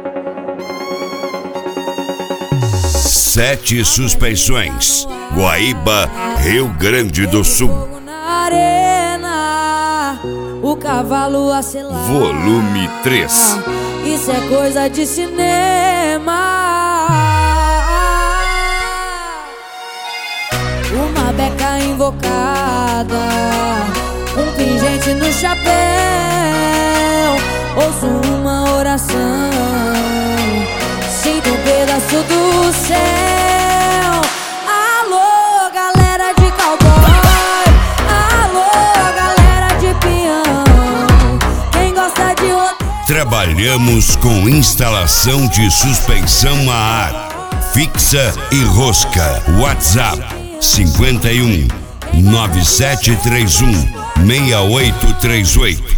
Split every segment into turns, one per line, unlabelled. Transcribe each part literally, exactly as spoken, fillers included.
Sete Suspensões, Guaíba, Rio Grande do Sul.
Na arena, o cavalo acelera.
Volume três.
Isso é coisa de cinema. Uma beca invocada, um pingente no chapéu. Ouço uma oração, sinto um pedaço do céu. Alô, galera de cowboy, alô, galera de peão, quem gosta de rodeio.
Trabalhamos com instalação de suspensão a ar, fixa e rosca. WhatsApp cinquenta e um, nove sete três um, seis oito três oito.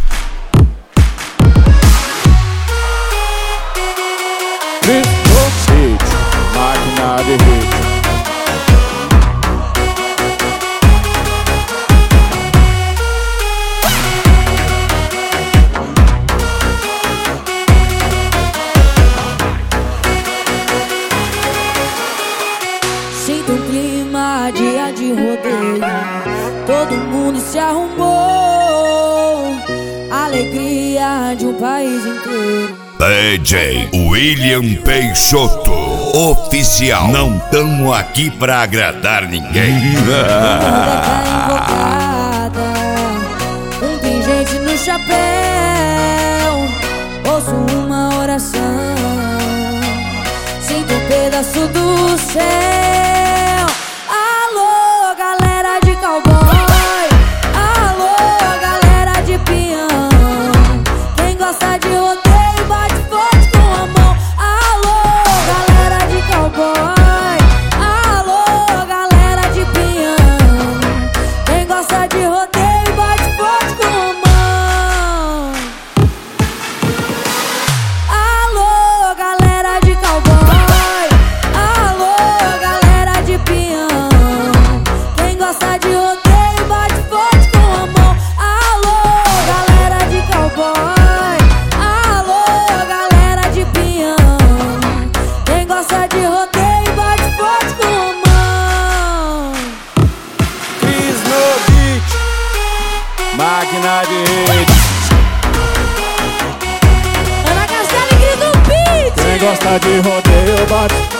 Máquina de hit.
Sinto um clima, dia de rodeio, todo mundo se arrumou, alegria de um país inteiro.
D J William Peixoto, oficial. Não tamo aqui pra agradar ninguém.
Invocada, um pingente no chapéu. Ouço uma oração, sinto um pedaço do céu. Alô, galera de cowboy, alô, galera de peão, quem gosta de rodeio bate forte com a mão. Alô, galera de cowboy, alô, galera de peão, quem gosta de rodeio bate forte com a mão. Alô, galera de cowboy, alô, galera de peão, quem gosta de rodeio bate forte com a mão. Alô, galera de cowboy, alô, galera de peão, quem gosta de rodeio bate forte com a mão.
Cris no beat. Máquina de hit.
Ana Castelo e Cris no beat.
Quem gosta de rodeio bate